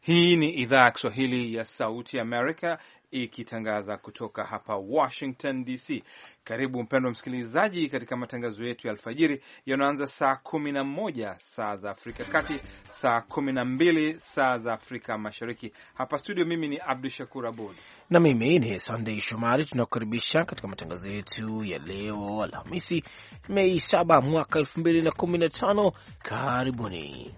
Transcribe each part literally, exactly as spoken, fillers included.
Hii ni idhaa ya Kiswahili ya Sauti Amerika ikitangaza kutoka hapa Washington D C. Karibu mpendwa msikilizaji katika matangazo yetu ya alfajiri yanaanza saa kumi na moja saa za Afrika Kati, saa kumi na mbili saa za Afrika Mashariki. Hapa studio mimi ni Abdul Shakur Abud na mimi ni Sunday Shomari. Tunakukaribisha katika matangazo yetu ya leo Alhamisi Mei saba mwaka elfu mbili na kumi na tano. Karibuni.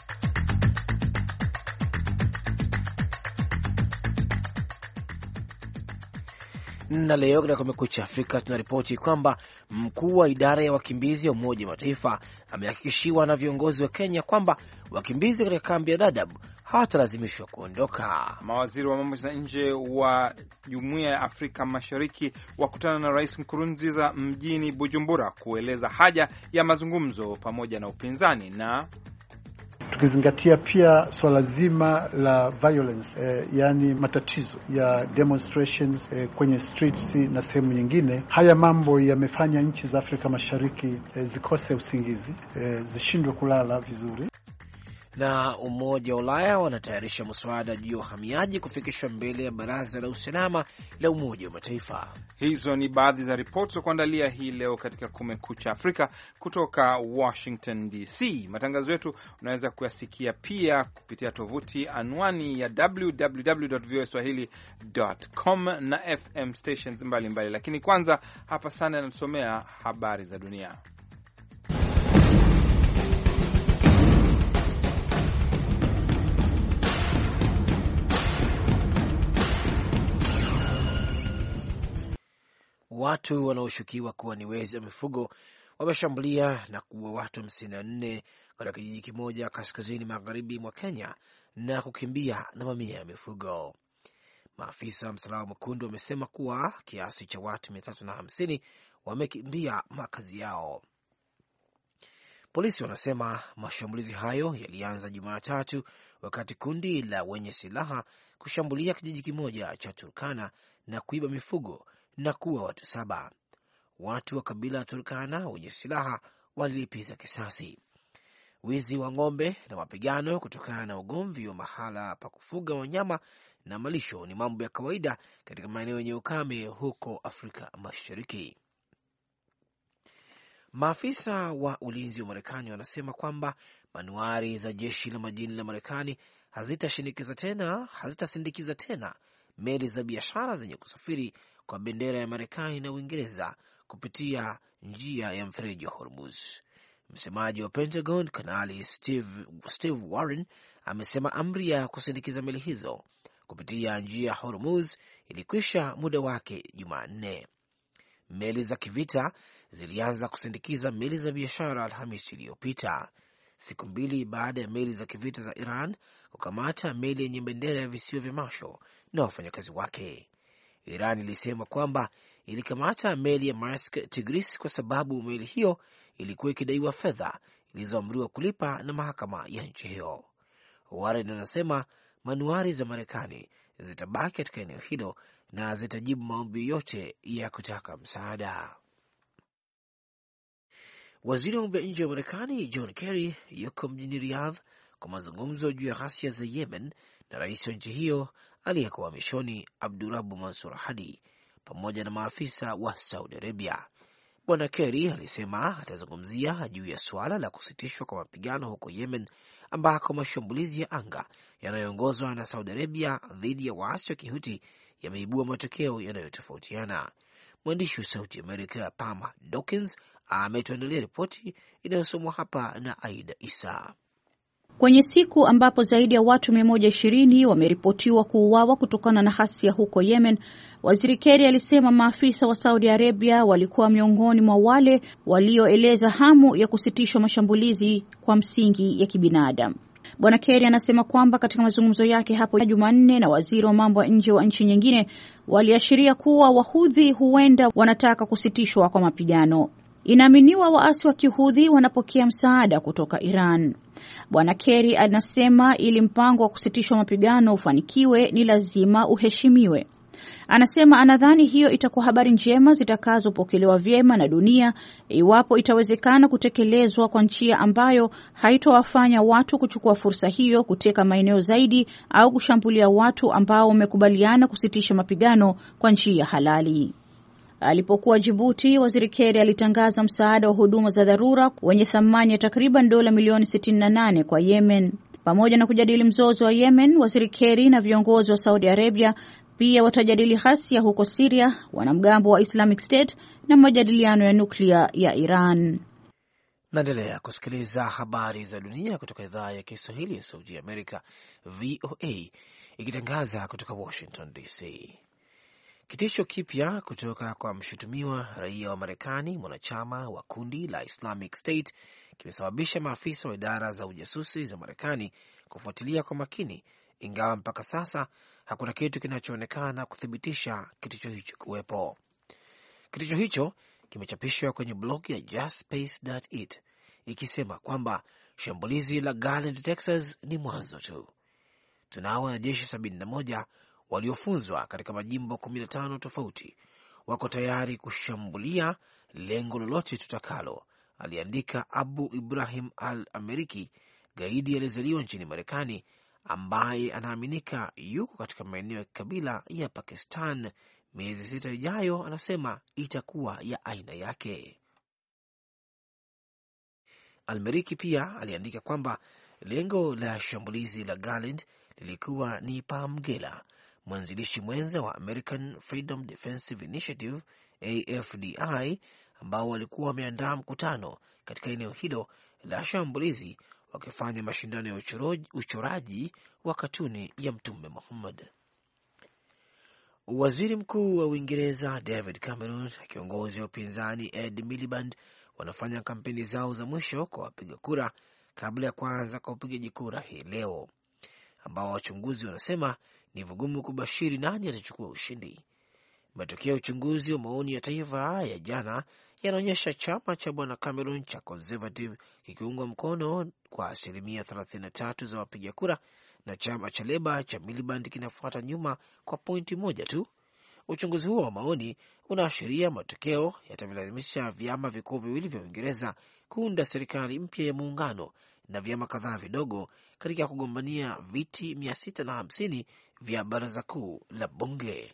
Na leo katika Kumekucha Afrika tunaripoti kwamba mkuu wa idara ya wakimbizi ya Umoja wa Mataifa amehakikishiwa na viongozi wa Kenya kwamba wakimbizi katika kambi ya Dadaab hawatalazimishwa kuondoka. Mawaziri wa mambo ya nje wa Jumuiya ya Afrika Mashariki wakutana na Rais Nkurunziza mjini Bujumbura kueleza haja ya mazungumzo pamoja na upinzani, na tukizingatia pia swala zima la violence eh, yani matatizo ya demonstrations eh, kwenye streets na sehemu nyingine. Haya mambo yamefanya nchi za Afrika Mashariki eh, zikose usingizi, eh, zishindwe kulala vizuri. Na Umoja wa Ulaya wanatayarisha mswada juu ya uhamiaji kufikishwa mbele ya Baraza la Usalama la Umoja wa Mataifa. Hizo ni baadhi za ripoti za kuandalia hii leo katika Kumekucha Afrika kutoka Washington D C. Matangazo yetu unaweza kuyasikia pia kupitia tovuti anwani ya w w w dot voa swahili dot com na F M stations mbalimbali mbali. Lakini kwanza hapa sana anatusomea habari za dunia. Watu wanaoshukiwa kuwa ni wezi wa mifugo wameshambulia na kuua watu hamsini na nne katika kijiji kimoja kaskazini magharibi mwa Kenya na kukimbia na mamia ya mifugo. Maafisa wa Msalaba Mwekundu wamesema kuwa kiasi cha watu mia tatu na hamsini wamekimbia makazi yao. Polisi wanasema mashambulizi hayo yalianza Jumatatu wakati kundi la wenye silaha kushambulia kijiji kimoja cha Turkana na kuiba mifugo na kuwa watu saba. Watu wa kabila la Turkana wenye silaha walilipiza kisasi. Wizi wa ng'ombe na mapigano kutokana na ugomvi wa mahala pa kufuga wanyama na malisho ni mambo ya kawaida katika maeneo yenye ukame huko Afrika Mashariki. Maafisa wa ulinzi wa Marekani wanasema kwamba manuari za jeshi la majini la Marekani hazitashinikiza tena, hazitasindikiza tena meli za biashara zenye kusafiri kwa bendera ya Marekani na Uingereza kupitia njia ya mfereji wa Hormuz. Msemaji wa Pentagon, Kanali Steve, Steve Warren amesema amri ya kusindikiza meli hizo kupitia njia ya Hormuz ilikwisha muda wake Jumanne. Meli za kivita zilianza kusindikiza meli za biashara Alhamisi iliyopita, siku mbili baada ya meli za kivita za Iran kukamata meli yenye bendera ya visiwa vya Marshall na wafanyakazi wake. Iran ilisema kwamba ilikamata meli ya Maersk Tigris kwa sababu meli hiyo ilikuwa ikidaiwa fedha ilizoamriwa kulipa na mahakama ya nchi hiyo. Warren anasema manuari za Marekani zitabaki katika eneo hilo na zitajibu maombi yote ya kutaka msaada. Waziri wa mambo ya nje wa Marekani John Kerry yuko mjini Riyadh kwa mazungumzo juu ya ghasia za Yemen na rais wa nchi hiyo aliyekuwa uhamishoni Abdurabu Mansur Hadi pamoja na maafisa wa Saudi Arabia. Bwana Kerry alisema atazungumzia juu ya suala la kusitishwa kwa mapigano huko Yemen ambako mashambulizi ya anga yanayoongozwa na Saudi Arabia dhidi ya waasi wa Kihuti yameibua matokeo yanayotofautiana. Mwandishi wa Sauti Amerika Pam Dawkins ametuandalia ripoti inayosomwa hapa na Aida Isa. Kwenye siku ambapo zaidi ya watu mia moja ishirini wameripotiwa kuuawa kutokana na ghasia huko Yemen, Waziri Kerry alisema maafisa wa Saudi Arabia walikuwa miongoni mwa wale walioeleza hamu ya kusitishwa mashambulizi kwa msingi ya kibinadamu. Bwana Kerry anasema kwamba katika mazungumzo yake hapo Jumanne na waziri wa mambo ya nje wa nchi nyingine waliashiria kuwa Wahudhi huenda wanataka kusitishwa kwa mapigano. Inaaminiwa waasi wa Kihudhi wanapokea msaada kutoka Iran. Bwana Kerry anasema ili mpango wa kusitishwa mapigano ufanikiwe ni lazima uheshimiwe. Anasema anadhani hiyo itakuwa habari njema zitakazopokelewa vyema na dunia iwapo itawezekana kutekelezwa kwa njia ambayo haitowafanya watu kuchukua fursa hiyo kuteka maeneo zaidi au kushambulia watu ambao wamekubaliana kusitisha mapigano kwa njia halali. Alipokuwa Djibouti, Waziri Kerry alitangaza msaada wa huduma za dharura wenye thamani ya takriban dola milioni sitini na nane kwa Yemen. Pamoja na kujadili mzozo wa Yemen, Waziri Kerry na viongozi wa Saudi Arabia pia watajadili ghasia huko Syria, wanamgambo wa Islamic State na majadiliano ya nuklia ya Iran. Naendelea kusikiliza habari za dunia kutoka idhaa ya Kiswahili ya Sauti ya Amerika, V O A, ikitangaza kutoka Washington D C. Kitisho kipya kutoka kwa mshutumiwa raia wa Marekani mwanachama wa kundi la Islamic State kimesababisha maafisa wa idara za ujasusi za Marekani kufuatilia kwa makini, ingawa mpaka sasa hakuna kitu kinachoonekana kuthibitisha kitisho hicho kuwepo. Kitisho hicho kimechapishwa kwenye blog ya just space dot it ikisema kwamba shambulizi la Garland, Texas ni mwanzo tu. Tunao wanajeshi sabini na moja waliofunzwa katika majimbo kumi na tano tofauti, wako tayari kushambulia lengo lolote tutakalo, aliandika Abu Ibrahim al-Ameriki, gaidi aliyezaliwa nchini Marekani ambaye anaaminika yuko katika maeneo ya kabila ya Pakistan. Miezi sita ijayo anasema itakuwa ya aina yake. Al-Ameriki pia aliandika kwamba lengo la shambulizi la Garland lilikuwa ni Pamgela, mwanzilishi mwenza wa American Freedom Defensive Initiative A F D I, ambao walikuwa wameandaa mkutano katika eneo hilo la shambulizi wakifanya mashindano ya uchoraji wa katuni ya Mtume Muhammad. Waziri Mkuu wa Uingereza David Cameron, kiongozi wa upinzani Ed Miliband wanafanya kampeni zao za mwisho kwa wapiga kura kabla ya kuanza kwa upigaji kura hii leo, ambao wachunguzi wanasema ni vigumu kubashiri nani atachukua ushindi. Matokeo ya uchunguzi wa maoni ya taifa ya jana yanaonyesha chama cha bwana Cameron cha Conservative kikiungwa mkono kwa asilimia thelathini na tatu za wapiga kura, na chama cha Leba cha Miliband kinafuata nyuma kwa pointi moja tu. Uchunguzi huo wa maoni unaashiria matokeo yatavilazimisha vyama vikuu viwili vya Uingereza kuunda serikali mpya ya muungano na vyama kadhaa vidogo katika kugombania viti mia sita na hamsini vya baraza kuu la bunge.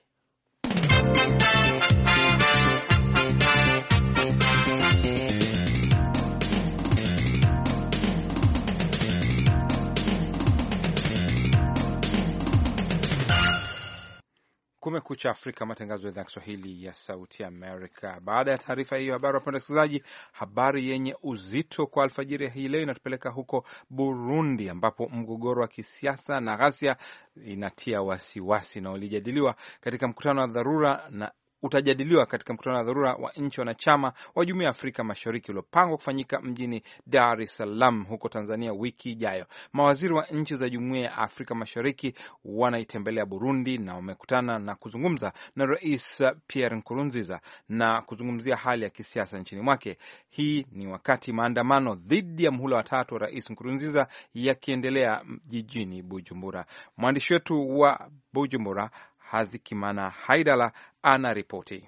Kumekucha Afrika, matangazo ya idhaa ya Kiswahili ya Sauti Amerika. Baada ya taarifa hiyo habari, wapenda wasikilizaji, habari yenye uzito kwa alfajiri hii leo inatupeleka huko Burundi, ambapo mgogoro wa kisiasa na ghasia inatia wasiwasi na ulijadiliwa katika mkutano wa dharura na utajadiliwa katika mkutano wa dharura wa nchi wanachama wa Jumuiya ya Afrika Mashariki uliopangwa kufanyika mjini Dar es Salaam huko Tanzania wiki ijayo. Mawaziri wa nchi za Jumuiya ya Afrika Mashariki wanaitembelea Burundi na wamekutana na kuzungumza na Rais Pierre Nkurunziza na kuzungumzia hali ya kisiasa nchini mwake. Hii ni wakati maandamano dhidi ya muhula wa tatu wa Rais Nkurunziza yakiendelea jijini Bujumbura. Mwandishi wetu wa Bujumbura Hazikimana Haidala ana ripoti.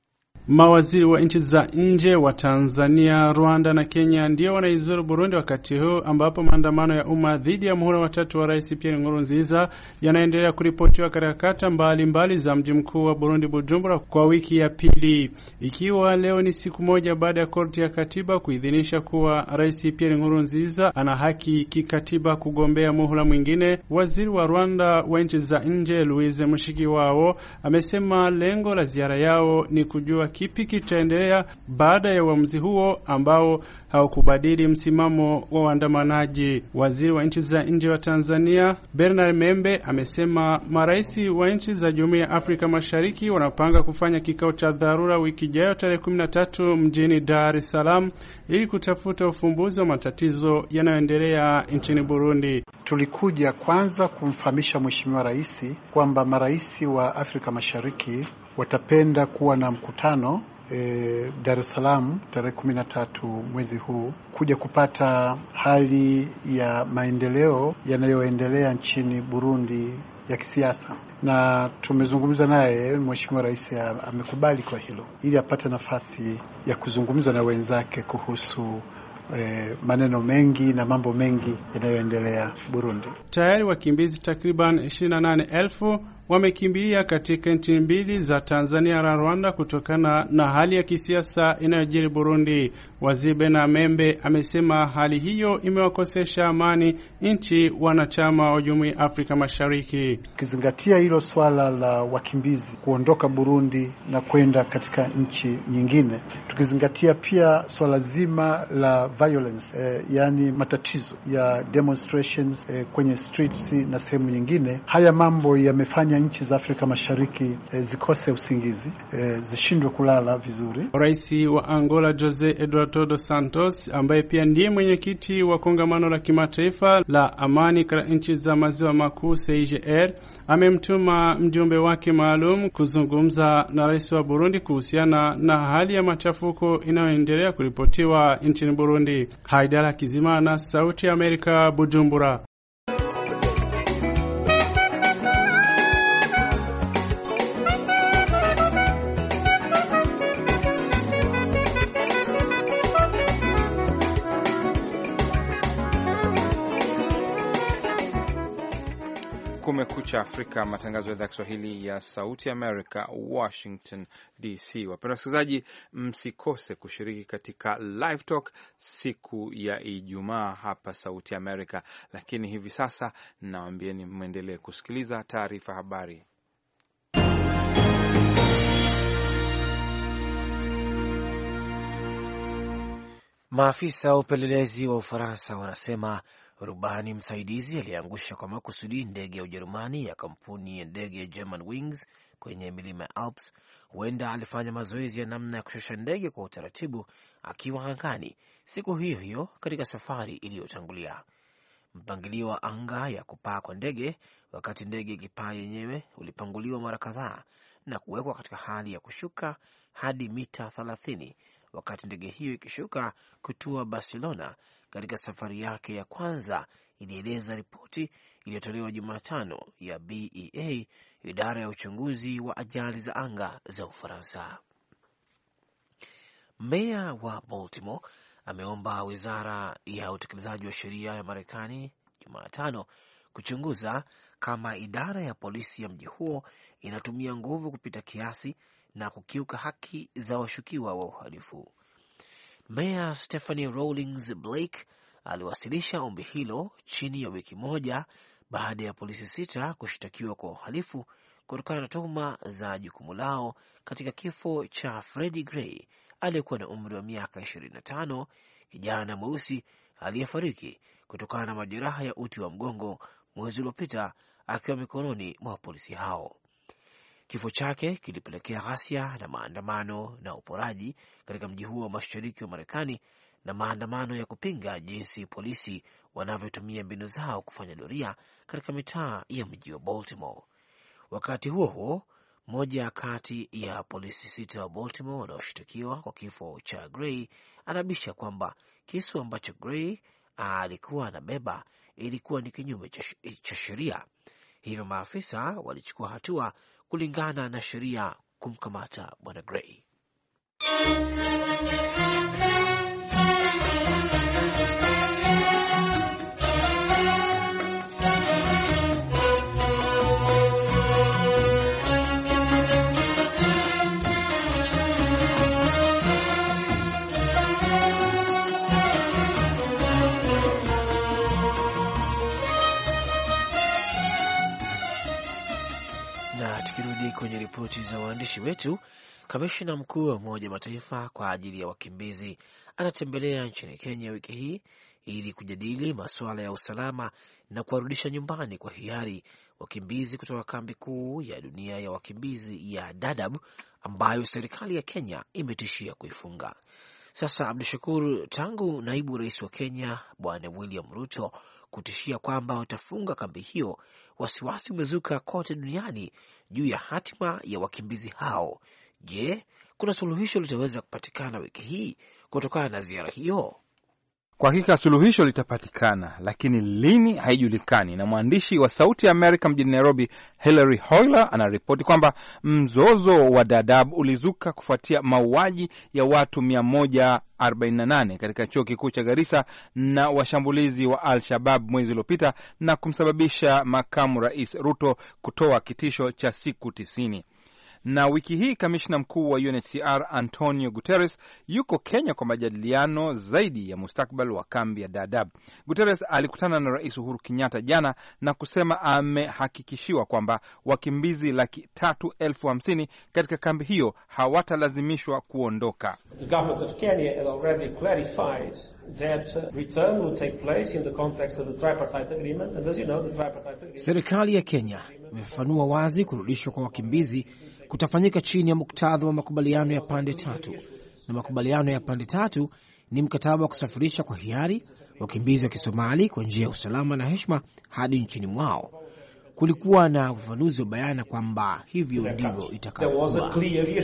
Mawaziri wa nchi za nje wa Tanzania, Rwanda na Kenya ndio wanaizuru Burundi wakati huu ambapo maandamano ya umma dhidi ya muhula watatu wa Rais Pierre Nkurunziza yanaendelea kuripotiwa katika kata mbalimbali za mji mkuu wa Burundi Bujumbura kwa wiki ya pili. Ikiwa leo ni siku moja baada ya korti ya katiba kuidhinisha kuwa Rais Pierre Nkurunziza ana haki kikatiba kugombea muhula mwingine, waziri wa Rwanda wa nchi za nje Louise Mushikiwabo amesema lengo la ziara yao ni kujua kipi kitaendelea baada ya uamuzi huo ambao haukubadili msimamo wa waandamanaji. Waziri wa nchi za nje wa Tanzania Bernard Membe amesema marais wa nchi za Jumuiya ya Afrika Mashariki wanapanga kufanya kikao cha dharura wiki ijayo tarehe kumi na tatu mjini Dar es Salaam ili kutafuta ufumbuzi wa matatizo yanayoendelea nchini Burundi. Tulikuja kwanza kumfahamisha Mheshimiwa Rais kwamba marais wa Afrika Mashariki watapenda kuwa na mkutano e, Dar es Salaam tarehe kumi na tatu mwezi huu kuja kupata hali ya maendeleo yanayoendelea nchini Burundi ya kisiasa, na tumezungumza naye. Mheshimiwa Rais amekubali kwa hilo, ili apate nafasi ya kuzungumza na wenzake kuhusu eh, maneno mengi na mambo mengi yanayoendelea Burundi. Tayari wakimbizi takriban ishirini na nane elfu wamekimbilia katika nchi mbili za Tanzania na Rwanda kutokana na hali ya kisiasa inayojiri Burundi. Waziri Bena Membe amesema hali hiyo imewakosesha amani nchi wanachama wa Jumuiya ya Afrika Mashariki. Ukizingatia hilo swala la wakimbizi kuondoka Burundi na kwenda katika nchi nyingine, tukizingatia pia swala zima la violence, eh, yani matatizo ya demonstrations eh, kwenye streets na sehemu nyingine, haya mambo yamefanya nchi za Afrika Mashariki eh, zikose usingizi, eh, zishindwe kulala vizuri. Rais wa Angola Jose Eduardo dos Santos, ambaye pia ndiye mwenyekiti wa kongamano la kimataifa la amani katika nchi za maziwa makuu C I G R, amemtuma mjumbe wake maalum kuzungumza na rais wa Burundi kuhusiana na hali ya machafuko inayoendelea kuripotiwa nchini Burundi. Haidara Kizimana, Sauti ya Amerika, Bujumbura. Kumekucha Afrika, matangazo ya idhaa Kiswahili ya Sauti Amerika, Washington D C. Wapenda wasikilizaji, msikose kushiriki katika Live Talk siku ya Ijumaa hapa Sauti Amerika. Lakini hivi sasa nawaambieni muendelee kusikiliza taarifa habari. Maafisa wa upelelezi wa Ufaransa wanasema rubani msaidizi aliyeangusha kwa makusudi ndege ya Ujerumani ya kampuni ya ndege ya Germanwings kwenye milima ya Alps huenda alifanya mazoezi ya namna ya kushusha ndege kwa utaratibu akiwa angani siku hiyo hiyo katika safari iliyotangulia. Mpangilio wa anga ya kupaa kwa ndege wakati ndege ikipaa yenyewe ulipanguliwa mara kadhaa na kuwekwa katika hali ya kushuka hadi mita thelathini wakati ndege hiyo ikishuka kutua Barcelona katika safari yake ya kwanza, ilieleza ripoti iliyotolewa Jumatano ya B E A, idara ya uchunguzi wa ajali za anga za Ufaransa. Meya wa Baltimore ameomba wizara ya utekelezaji wa sheria ya Marekani Jumatano kuchunguza kama idara ya polisi ya mji huo inatumia nguvu kupita kiasi na kukiuka haki za washukiwa wa uhalifu. Meya Stephanie Rawlings Blake aliwasilisha ombi hilo chini ya wiki moja baada ya polisi sita kushtakiwa kwa uhalifu kutokana na tuhuma za jukumu lao katika kifo cha Freddie Gray aliyekuwa na umri wa miaka ishirini na tano, kijana mweusi aliyefariki kutokana na majeraha ya uti wa mgongo mwezi uliopita akiwa mikononi mwa polisi hao. Kifo chake kilipelekea ghasia na maandamano na uporaji katika mji huo wa mashariki wa Marekani na maandamano ya kupinga jinsi polisi wanavyotumia mbinu zao kufanya doria katika mitaa ya mji wa Baltimore. Wakati huo huo, moja kati ya polisi sita wa Baltimore wanaoshtakiwa kwa kifo cha Gray anabisha kwamba kisu ambacho Gray alikuwa anabeba ilikuwa ni kinyume cha sheria, hivyo maafisa walichukua hatua kulingana na sheria kumkamata bwana Gray. Na tukirudi kwenye ripoti za waandishi wetu, kamishna mkuu wa Umoja wa Mataifa kwa ajili ya wakimbizi anatembelea nchini Kenya wiki hii ili kujadili masuala ya usalama na kuwarudisha nyumbani kwa hiari wakimbizi kutoka kambi kuu ya dunia ya wakimbizi ya Dadaab ambayo serikali ya Kenya imetishia kuifunga. Sasa Abdushakur, tangu naibu rais wa Kenya Bwana William Ruto kutishia kwamba watafunga kambi hiyo, wasiwasi umezuka kote duniani juu ya hatima ya wakimbizi hao. Je, kuna suluhisho litaweza kupatikana wiki hii kutokana na ziara hiyo? Kwa hakika suluhisho litapatikana, lakini lini haijulikani. Na mwandishi wa Sauti ya Amerika mjini Nairobi, Hillary Hoyler, anaripoti kwamba mzozo wa Dadaab ulizuka kufuatia mauaji ya watu mia moja arobaini na nane katika chuo kikuu cha Garissa na washambulizi wa Al-Shabaab mwezi uliopita na kumsababisha makamu rais Ruto kutoa kitisho cha siku tisini. Na wiki hii kamishna mkuu wa U N H C R Antonio Guterres yuko Kenya kwa majadiliano zaidi ya mustakbal wa kambi ya Dadaab. Guterres alikutana na Rais Uhuru Kenyatta jana na kusema amehakikishiwa kwamba wakimbizi laki tatu elfu hamsini katika kambi hiyo hawatalazimishwa kuondoka. The government of Kenya has already clarified that return will take place in the context of the tripartite agreement, and as you know, the tripartite agreement. Serikali ya Kenya imefafanua wazi kurudishwa kwa wakimbizi kutafanyika chini ya muktadha wa makubaliano ya pande tatu, na makubaliano ya pande tatu ni mkataba wa kusafirisha kwa hiari wakimbizi wa Kisomali kwa njia ya usalama na heshima hadi nchini mwao. Kulikuwa na ufafanuzi wa bayana kwamba hivyo ndivyo itakavyokuwa.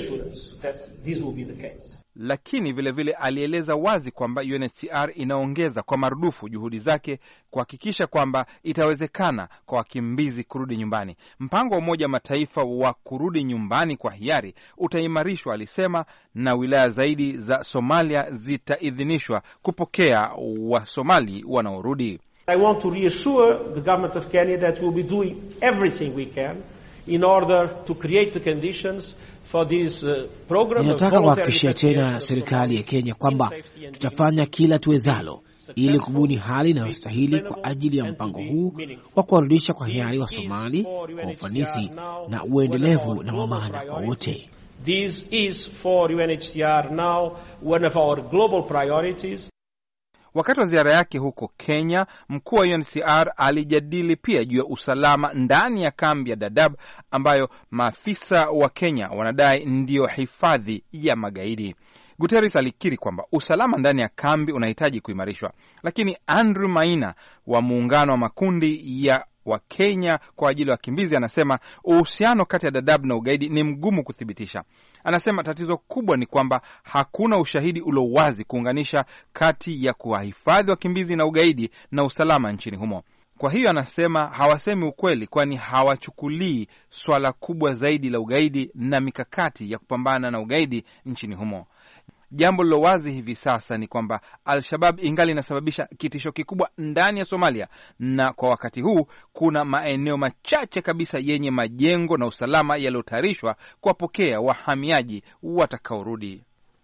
Lakini vile vile alieleza wazi kwamba U N H C R inaongeza kwa marudufu juhudi zake kuhakikisha kwamba itawezekana kwa wakimbizi kurudi nyumbani. Mpango wa Umoja Mataifa wa kurudi nyumbani kwa hiari utaimarishwa, alisema, na wilaya zaidi za Somalia zitaidhinishwa kupokea Wasomali wanaorudi. I want to reassure the government of Kenya that we'll be doing everything we can in order to create the conditions for this uh, program. Ninataka kuhakikishia tena serikali ya Kenya kwamba tutafanya kila tuwezalo ili kubuni hali inayostahili kwa ajili ya mpango huu wa kuwarudisha kwa hiari wa Somali kwa ufanisi na uendelevu na maana kwa wote. This is for U N H C R now one of our global priorities. Wakati wa ziara yake huko Kenya, mkuu wa U N H C R alijadili pia juu ya usalama ndani ya kambi ya Dadaab ambayo maafisa wa Kenya wanadai ndiyo hifadhi ya magaidi. Guterres alikiri kwamba usalama ndani ya kambi unahitaji kuimarishwa, lakini Andrew Maina wa muungano wa makundi ya wa Kenya kwa ajili ya wakimbizi anasema uhusiano kati ya Dadaab na ugaidi ni mgumu kuthibitisha. Anasema tatizo kubwa ni kwamba hakuna ushahidi ulio wazi kuunganisha kati ya kuwahifadhi wakimbizi na ugaidi na usalama nchini humo. Kwa hiyo anasema hawasemi ukweli, kwani hawachukulii swala kubwa zaidi la ugaidi na mikakati ya kupambana na ugaidi nchini humo. Jambo lilo wazi hivi sasa ni kwamba Al-Shabaab ingali inasababisha kitisho kikubwa ndani ya Somalia, na kwa wakati huu kuna maeneo machache kabisa yenye majengo na usalama yaliyotayarishwa kuwapokea wahamiaji watakaorudi.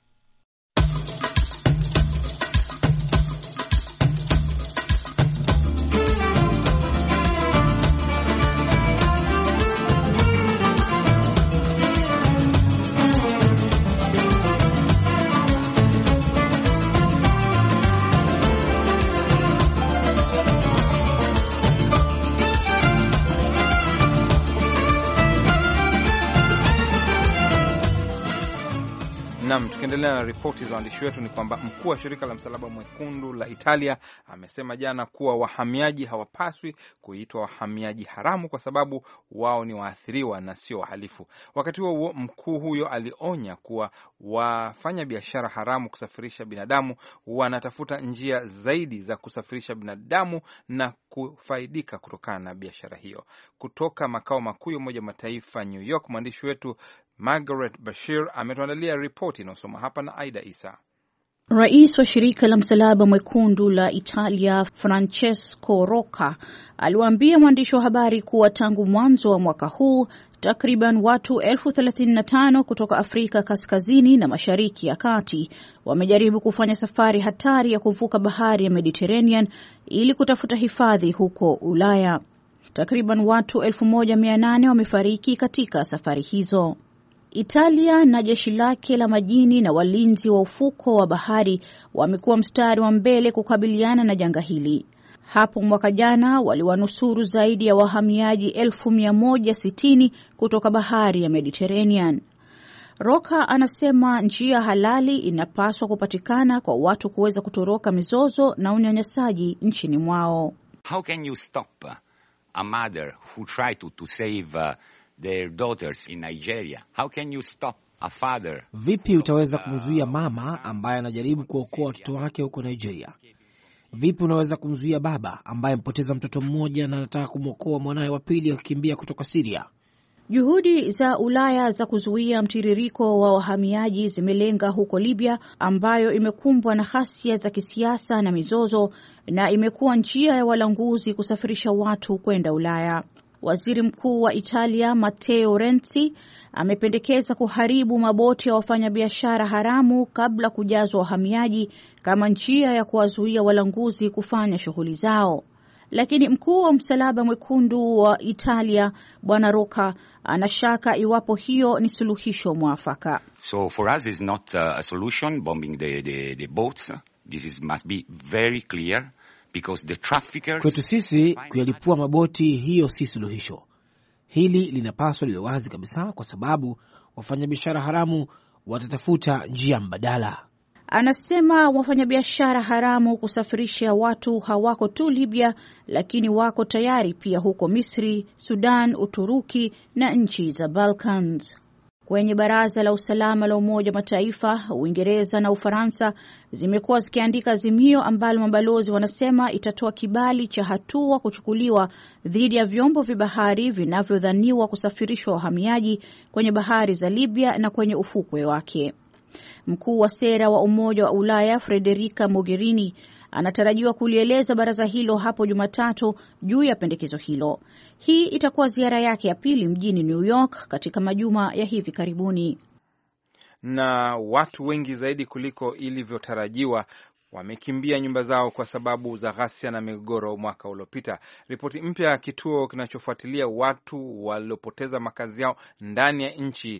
Naam, tukiendelea na ripoti za waandishi wetu ni kwamba mkuu wa shirika la Msalaba Mwekundu la Italia amesema jana kuwa wahamiaji hawapaswi kuitwa wahamiaji haramu kwa sababu wao ni waathiriwa na sio wahalifu. Wakati huo mkuu huyo alionya kuwa wafanya biashara haramu kusafirisha binadamu wanatafuta njia zaidi za kusafirisha binadamu na kufaidika kutokana na biashara hiyo. Kutoka makao makuu ya Umoja wa Mataifa New York, mwandishi wetu Margaret Bashir ametuandalia ripoti inayosoma hapa na Aida Isa. Rais wa shirika la Msalaba Mwekundu la Italia Francesco Rocca aliwaambia mwandishi wa habari kuwa tangu mwanzo wa mwaka huu takriban watu elfu thelathini na tano kutoka Afrika Kaskazini na Mashariki ya Kati wamejaribu kufanya safari hatari ya kuvuka bahari ya Mediterranean ili kutafuta hifadhi huko Ulaya. Takriban watu elfu moja mia nane wamefariki katika safari hizo. Italia na jeshi lake la majini na walinzi wa ufuko wa bahari wamekuwa mstari wa mbele kukabiliana na janga hili. Hapo mwaka jana waliwanusuru zaidi ya wahamiaji elfu mia moja sitini kutoka bahari ya Mediterranean. Roka anasema njia halali inapaswa kupatikana kwa watu kuweza kutoroka mizozo na unyanyasaji nchini mwao. How can you stop a mother who try to, to save uh, their daughters in Nigeria? How can you stop a father? Vipi utaweza kumzuia mama ambaye anajaribu kuokoa watoto wake huko Nigeria? Vipi unaweza kumzuia baba ambaye mpoteza mtoto mmoja na anataka kumwokoa mwanawe wa pili akikimbia kutoka Syria? Juhudi za Ulaya za kuzuia mtiririko wa wahamiaji zimelenga huko Libya, ambayo imekumbwa na ghasia za kisiasa na mizozo, na imekuwa njia ya walanguzi kusafirisha watu kwenda Ulaya. Waziri Mkuu wa Italia Matteo Renzi amependekeza kuharibu maboti ya wafanyabiashara haramu kabla kujazwa wahamiaji kama njia ya kuwazuia walanguzi kufanya shughuli zao. Lakini mkuu wa Msalaba Mwekundu wa Italia Bwana Rocca anashaka iwapo hiyo ni suluhisho mwafaka. So for us is not a solution bombing the, the, the boats. This is, must be very clear because the traffickers... Kwetu sisi kuyalipua maboti, hiyo si suluhisho. Hili linapaswa liwe wazi kabisa, kwa sababu wafanyabiashara haramu watatafuta njia mbadala. Anasema wafanyabiashara haramu kusafirisha watu hawako tu Libya, lakini wako tayari pia huko Misri, Sudan, Uturuki na nchi za Balkans. Kwenye Baraza la Usalama la Umoja wa Mataifa, Uingereza na Ufaransa zimekuwa zikiandika azimio ambalo mabalozi wanasema itatoa kibali cha hatua kuchukuliwa dhidi ya vyombo vya bahari vinavyodhaniwa kusafirishwa wahamiaji kwenye bahari za Libya na kwenye ufukwe wake. Mkuu wa sera wa Umoja wa Ulaya Federica Mogherini anatarajiwa kulieleza baraza hilo hapo Jumatatu juu ya pendekezo hilo. Hii itakuwa ziara yake ya pili mjini New York katika majuma ya hivi karibuni. Na watu wengi zaidi kuliko ilivyotarajiwa wamekimbia nyumba zao kwa sababu za ghasia na migogoro mwaka uliopita. Ripoti mpya ya kituo kinachofuatilia watu waliopoteza makazi yao ndani ya nchi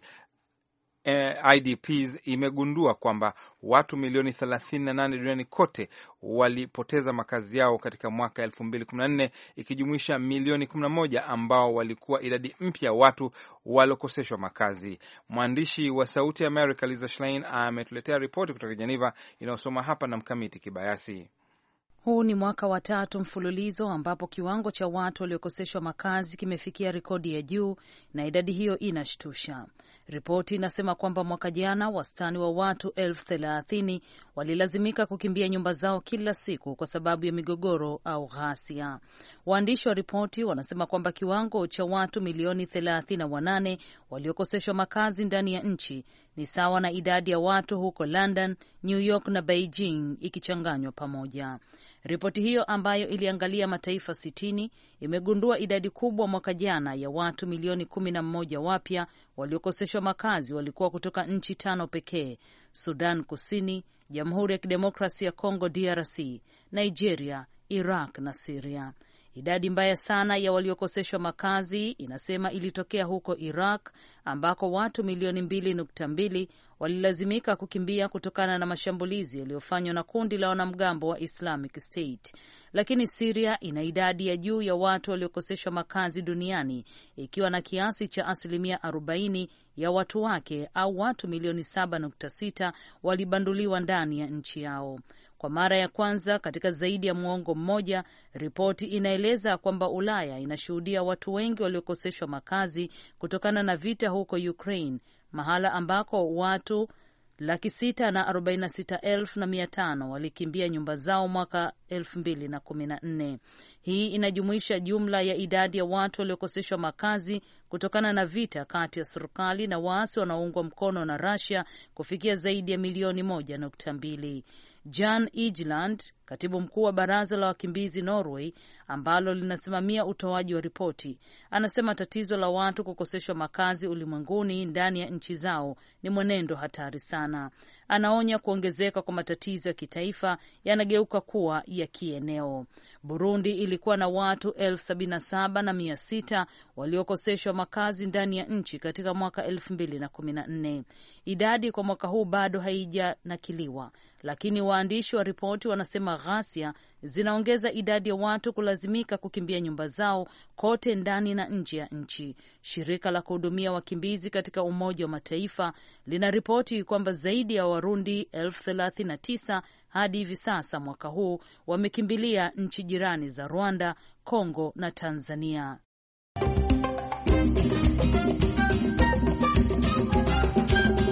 I D Ps imegundua kwamba watu milioni thelathini na nane duniani kote walipoteza makazi yao katika mwaka elfu mbili kumi na nne, ikijumuisha milioni kumi na moja ambao walikuwa idadi mpya ya watu waliokoseshwa makazi. Mwandishi wa Sauti ya America Lisa Schlein ametuletea ripoti kutoka Geneva inayosoma hapa na Mkamiti Kibayasi. Huu ni mwaka wa tatu mfululizo ambapo kiwango cha watu waliokoseshwa makazi kimefikia rekodi ya juu, na idadi hiyo inashtusha. Ripoti inasema kwamba mwaka jana wastani wa watu elfu thelathini walilazimika kukimbia nyumba zao kila siku kwa sababu ya migogoro au ghasia. Waandishi wa ripoti wanasema kwamba kiwango cha watu milioni thelathini na wanane waliokoseshwa makazi ndani ya nchi ni sawa na idadi ya watu huko London, New York na Beijing ikichanganywa pamoja. Ripoti hiyo ambayo iliangalia mataifa sitini imegundua idadi kubwa mwaka jana ya watu milioni kumi na moja wapya waliokoseshwa makazi walikuwa kutoka nchi tano pekee: Sudan Kusini, Jamhuri ya Kidemokrasia ya Kongo D R C, Nigeria, Iraq na Syria. Idadi mbaya sana ya waliokoseshwa makazi inasema ilitokea huko Iraq ambako watu milioni mbili nukta mbili walilazimika kukimbia kutokana na mashambulizi yaliyofanywa na kundi la wanamgambo wa Islamic State. Lakini Syria ina idadi ya juu ya watu waliokoseshwa makazi duniani, ikiwa na kiasi cha asilimia arobaini ya watu wake au watu milioni saba nukta sita walibanduliwa ndani ya nchi yao. Kwa mara ya kwanza katika zaidi ya muongo mmoja, ripoti inaeleza kwamba Ulaya inashuhudia watu wengi waliokoseshwa makazi kutokana na vita huko Ukraine, mahala ambako watu laki sita na arobaini na sita elfu na mia tano walikimbia nyumba zao mwaka elfu mbili na kumi na nne. Hii inajumuisha jumla ya idadi ya watu waliokoseshwa makazi kutokana na vita kati ya serikali na waasi wanaoungwa mkono na Russia kufikia zaidi ya milioni moja nukta mbili. Jan Egeland, katibu mkuu wa baraza la wakimbizi Norway ambalo linasimamia utoaji wa ripoti, anasema tatizo la watu kukoseshwa makazi ulimwenguni ndani ya nchi zao ni mwenendo hatari sana. Anaonya kuongezeka kwa matatizo ya kitaifa yanageuka kuwa ya kieneo. Burundi ilikuwa na watu elfu sabini na saba na mia sita waliokoseshwa makazi ndani ya nchi katika mwaka elfu mbili na kumi na nne. Idadi kwa mwaka huu bado haijanakiliwa, lakini waandishi wa ripoti wanasema ghasia zinaongeza idadi ya watu kulazimika kukimbia nyumba zao kote ndani na nje ya nchi. Shirika la kuhudumia wakimbizi katika Umoja wa Mataifa linaripoti kwamba zaidi ya Warundi elfu thelathini na tisa hadi hivi sasa mwaka huu wamekimbilia nchi jirani za Rwanda, Kongo na Tanzania.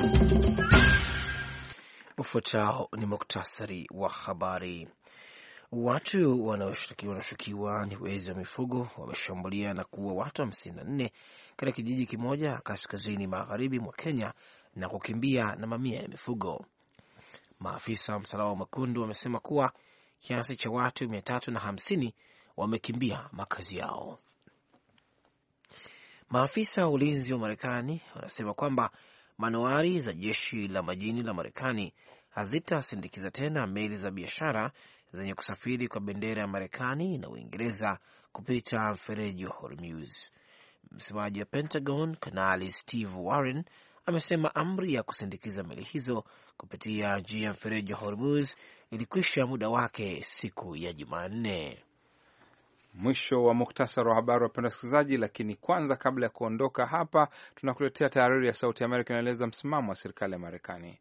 Ufuatao ni muktasari wa habari. Watu wanaoshukiwa ni wezi wa mifugo wameshambulia na kuua watu hamsini na nne katika kijiji kimoja kaskazini magharibi mwa Kenya na kukimbia na mamia ya mifugo. Maafisa wa Msalaba Mwekundu wamesema kuwa kiasi cha watu mia tatu na hamsini wamekimbia makazi yao. Maafisa wa ulinzi wa Marekani wanasema kwamba manowari za jeshi la majini la Marekani hazitasindikiza tena meli za biashara zenye kusafiri kwa bendera ya Marekani na Uingereza kupita mfereji wa Hormuz. Msemaji wa Pentagon, Kanali Steve Warren, amesema amri ya kusindikiza meli hizo kupitia njia ya mfereji wa Hormuz ilikwisha muda wake siku ya Jumanne. Mwisho wa muktasari wa habari, wapenda wasikilizaji. Lakini kwanza, kabla ya kuondoka hapa, tunakuletea tahariri ya Sauti ya Amerika inaeleza msimamo wa serikali ya Marekani.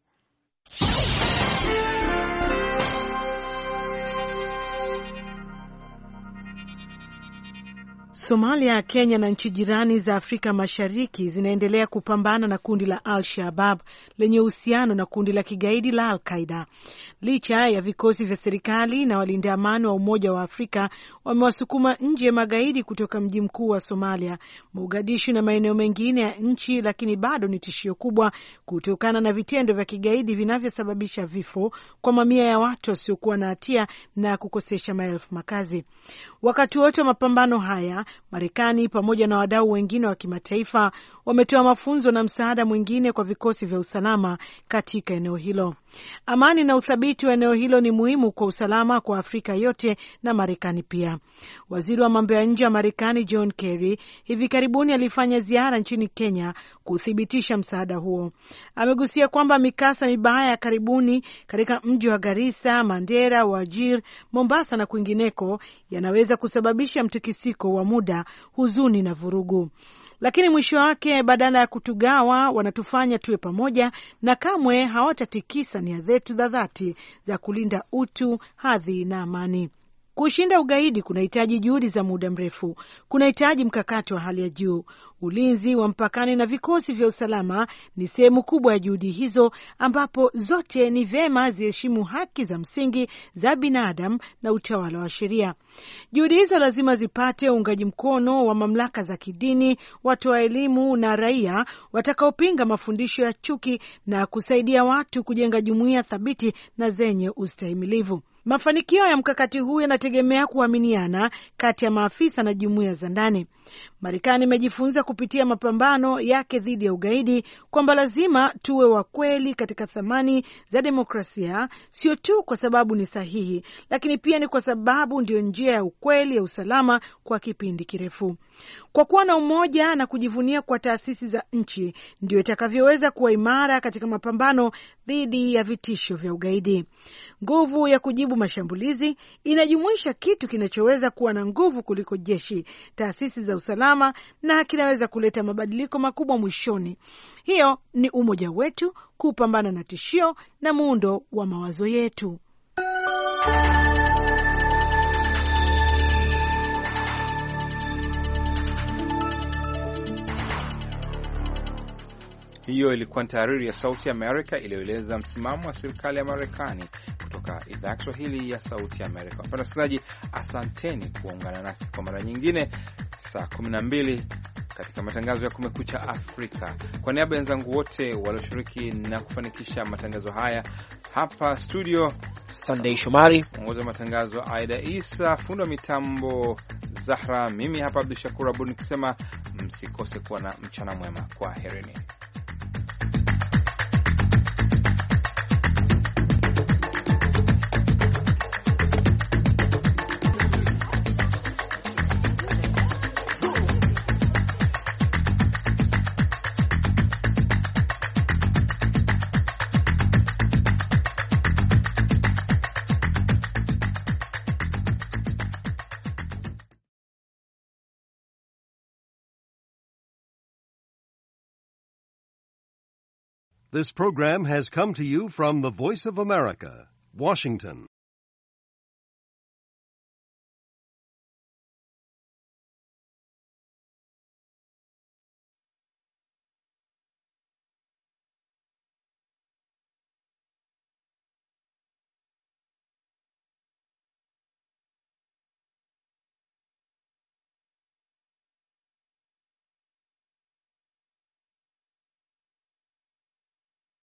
Somalia, Kenya na nchi jirani za Afrika Mashariki zinaendelea kupambana na kundi la Al-Shabaab lenye uhusiano na kundi la kigaidi la Al-Qaida. Licha ya vikosi vya serikali na walinda amani wa Umoja wa Afrika wamewasukuma nje magaidi kutoka mji mkuu wa Somalia, Mogadishu na maeneo mengine ya nchi, lakini bado ni tishio kubwa kutokana na vitendo vya kigaidi vinavyosababisha vifo kwa mamia ya watu wasiokuwa na hatia na kukosesha maelfu makazi. Wakati wote wa mapambano haya, Marekani pamoja na wadau wengine wa kimataifa wametoa mafunzo na msaada mwingine kwa vikosi vya usalama katika eneo hilo. Amani na uthabiti wa eneo hilo ni muhimu kwa usalama kwa Afrika yote na Marekani pia. Waziri wa mambo ya nje wa Marekani John Kerry hivi karibuni alifanya ziara nchini Kenya kuthibitisha msaada huo. Amegusia kwamba mikasa mibaya ya karibuni katika mji wa Garissa, Mandera, Wajir, Mombasa na kwingineko yanaweza kusababisha mtikisiko wa muda, huzuni na vurugu. Lakini mwisho wake, badala ya kutugawa, wanatufanya tuwe pamoja na kamwe hawatatikisa nia zetu za dhati za kulinda utu, hadhi na amani. Kushinda ugaidi kunahitaji juhudi za muda mrefu, kunahitaji mkakati wa hali ya juu. Ulinzi wa mpakani na vikosi vya usalama ni sehemu kubwa ya juhudi hizo, ambapo zote ni vema ziheshimu haki za msingi za binadamu na utawala wa sheria. Juhudi hizo lazima zipate uungaji mkono wa mamlaka za kidini, watoa elimu na raia watakaopinga mafundisho ya chuki na kusaidia watu kujenga jumuiya thabiti na zenye ustahimilivu. Mafanikio ya mkakati huu yanategemea kuaminiana kati ya maafisa na jumuiya za ndani. Marekani imejifunza kupitia mapambano yake dhidi ya ugaidi kwamba lazima tuwe wa kweli katika thamani za demokrasia, sio tu kwa sababu ni sahihi, lakini pia ni kwa sababu ndio njia ya ukweli ya usalama kwa kipindi kirefu. Kwa kuwa na umoja na kujivunia kwa taasisi za nchi, ndio itakavyoweza kuwa imara katika mapambano dhidi ya vitisho vya ugaidi. Nguvu ya kujibu mashambulizi inajumuisha kitu kinachoweza kuwa na nguvu kuliko jeshi, taasisi za usalama, na kinaweza kuleta mabadiliko makubwa mwishoni. Hiyo ni umoja wetu kupambana na tishio na muundo wa mawazo yetu. Hiyo ilikuwa tahariri ya Sauti ya Amerika iliyoeleza msimamo wa serikali ya Marekani kutoka idhaa ya Kiswahili ya Sauti ya Amerika. Wapenda wasikilizaji, asanteni kuungana nasi kwa mara nyingine saa kumi na mbili katika matangazo ya Kumekucha Afrika. Kwa niaba ya wenzangu wote walioshiriki na kufanikisha matangazo haya hapa studio, Sunday Shomari mwongoza matangazo, Aida Isa fundo mitambo, Zahra, mimi hapa Abdul Shakur Abud nikisema msikose kuwa na mchana mwema. Kwa herini. This program has come to you from the Voice of America, Washington.